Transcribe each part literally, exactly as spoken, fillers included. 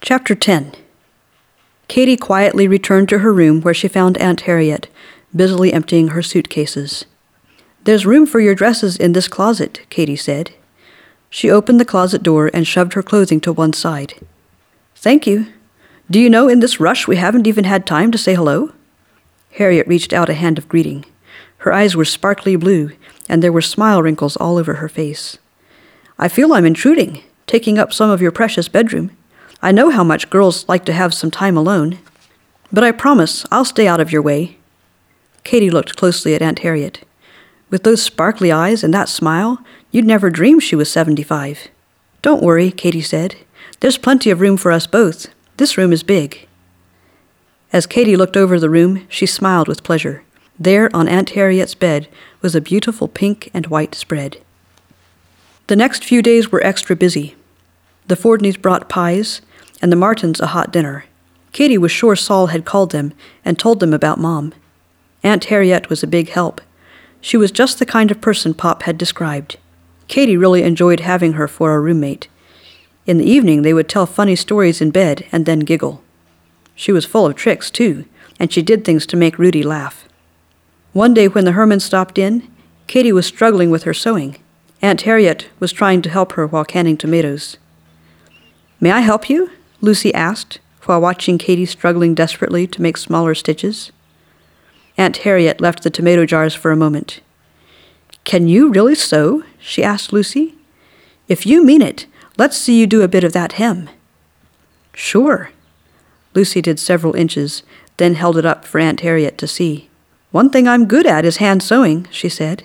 Chapter ten. Katie quietly returned to her room where she found Aunt Harriet, busily emptying her suitcases. "There's room for your dresses in this closet," Katie said. She opened the closet door and shoved her clothing to one side. "Thank you. Do you know, in this rush we haven't even had time to say hello?" Harriet reached out a hand of greeting. Her eyes were sparkly blue, and there were smile wrinkles all over her face. "I feel I'm intruding, taking up some of your precious bedroom. I know how much girls like to have some time alone. But I promise I'll stay out of your way." Katie looked closely at Aunt Harriet. With those sparkly eyes and that smile, you'd never dream she was seventy-five. "Don't worry," Katie said. "There's plenty of room for us both. This room is big." As Katie looked over the room, she smiled with pleasure. There on Aunt Harriet's bed was a beautiful pink and white spread. The next few days were extra busy. The Fordneys brought pies, and the Martins a hot dinner. Katie was sure Saul had called them and told them about Mom. Aunt Harriet was a big help. She was just the kind of person Pop had described. Katie really enjoyed having her for a roommate. In the evening they would tell funny stories in bed and then giggle. She was full of tricks, too, and she did things to make Rudy laugh. One day when the Hermans stopped in, Katie was struggling with her sewing. Aunt Harriet was trying to help her while canning tomatoes. "May I help you?" Lucy asked, while watching Katie struggling desperately to make smaller stitches. Aunt Harriet left the tomato jars for a moment. "Can you really sew?" she asked Lucy. "If you mean it, let's see you do a bit of that hem." "Sure." Lucy did several inches, then held it up for Aunt Harriet to see. "One thing I'm good at is hand sewing," she said.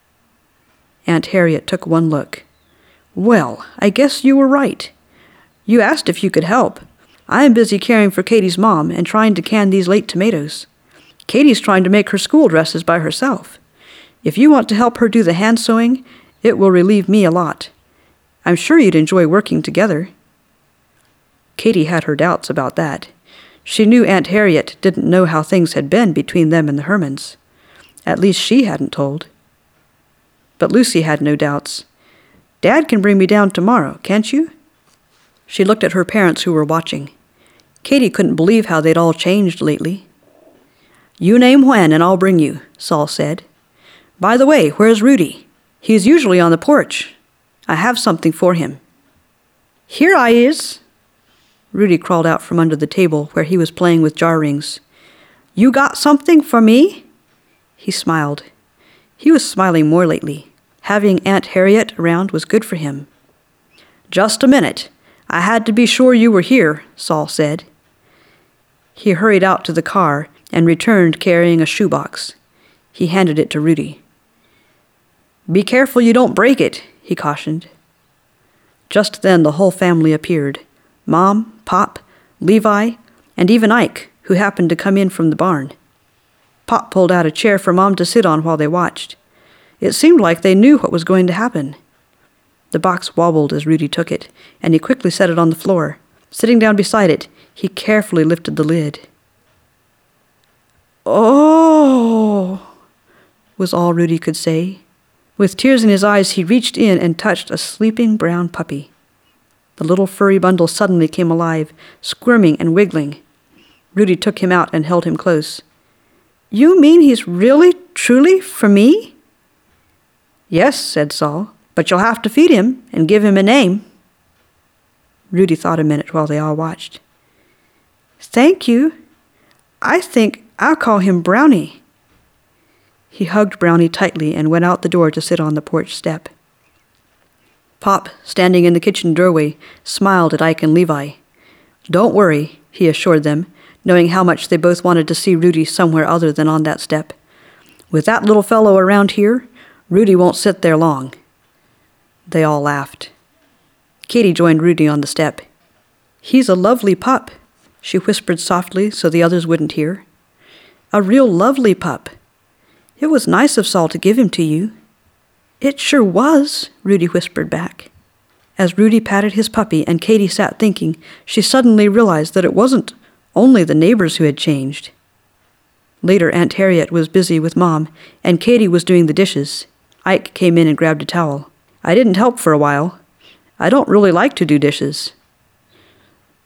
Aunt Harriet took one look. "Well, I guess you were right. You asked if you could help. I am busy caring for Katie's mom and trying to can these late tomatoes. Katie's trying to make her school dresses by herself. If you want to help her do the hand sewing, it will relieve me a lot. I'm sure you'd enjoy working together." Katie had her doubts about that. She knew Aunt Harriet didn't know how things had been between them and the Hermans. At least she hadn't told. But Lucy had no doubts. "Dad can bring me down tomorrow, can't you?" She looked at her parents who were watching. Katie couldn't believe how they'd all changed lately. "You name when and I'll bring you," Saul said. "By the way, where's Rudy? He's usually on the porch. I have something for him." "Here I is." Rudy crawled out from under the table where he was playing with jar rings. "You got something for me?" He smiled. He was smiling more lately. Having Aunt Harriet around was good for him. "Just a minute. I had to be sure you were here," Saul said. He hurried out to the car and returned carrying a shoebox. He handed it to Rudy. "Be careful you don't break it," he cautioned. Just then the whole family appeared. Mom, Pop, Levi, and even Ike, who happened to come in from the barn. Pop pulled out a chair for Mom to sit on while they watched. It seemed like they knew what was going to happen. The box wobbled as Rudy took it, and he quickly set it on the floor. Sitting down beside it, he carefully lifted the lid. "Oh!" was all Rudy could say. With tears in his eyes, he reached in and touched a sleeping brown puppy. The little furry bundle suddenly came alive, squirming and wiggling. Rudy took him out and held him close. "You mean he's really, truly for me?" "Yes," said Saul, "but you'll have to feed him and give him a name." Rudy thought a minute while they all watched. "Thank you. I think I'll call him Brownie." He hugged Brownie tightly and went out the door to sit on the porch step. Pop, standing in the kitchen doorway, smiled at Ike and Levi. "Don't worry," he assured them, knowing how much they both wanted to see Rudy somewhere other than on that step. "With that little fellow around here, Rudy won't sit there long." They all laughed. Katie joined Rudy on the step. "He's a lovely pup," she whispered softly so the others wouldn't hear. "A real lovely pup. It was nice of Saul to give him to you." "It sure was," Rudy whispered back. As Rudy patted his puppy and Katie sat thinking, she suddenly realized that it wasn't only the neighbors who had changed. Later, Aunt Harriet was busy with Mom, and Katie was doing the dishes. Ike came in and grabbed a towel. "I didn't help for a while. I don't really like to do dishes."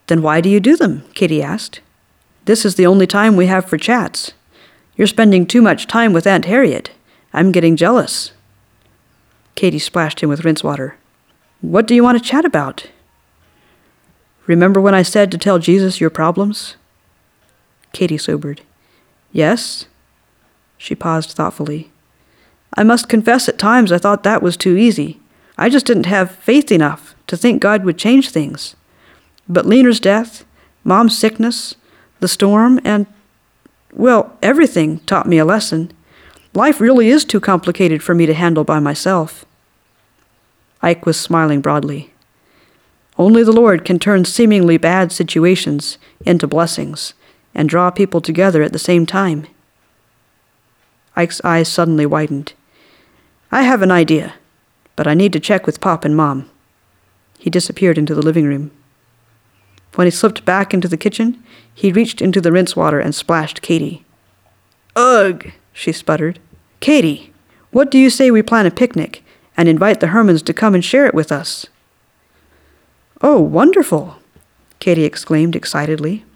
Then why do you do them? Katie asked. This is the only time we have for chats. You're spending too much time with Aunt Harriet. I'm getting jealous. Katie splashed him with rinse water. What do you want to chat about? Remember when I said to tell Jesus your problems? Katie sobered. Yes? She paused thoughtfully. I must confess at times I thought that was too easy. I just didn't have faith enough to think God would change things. But Lena's death, Mom's sickness, the storm, and, well, everything taught me a lesson. Life really is too complicated for me to handle by myself. Ike was smiling broadly. Only the Lord can turn seemingly bad situations into blessings and draw people together at the same time. Ike's eyes suddenly widened. I have an idea, but I need to check with Pop and Mom. He disappeared into the living room. When he slipped back into the kitchen, he reached into the rinse water and splashed Katie. Ugh, she sputtered. Katie, what do you say we plan a picnic and invite the Hermans to come and share it with us? Oh, wonderful, Katie exclaimed excitedly.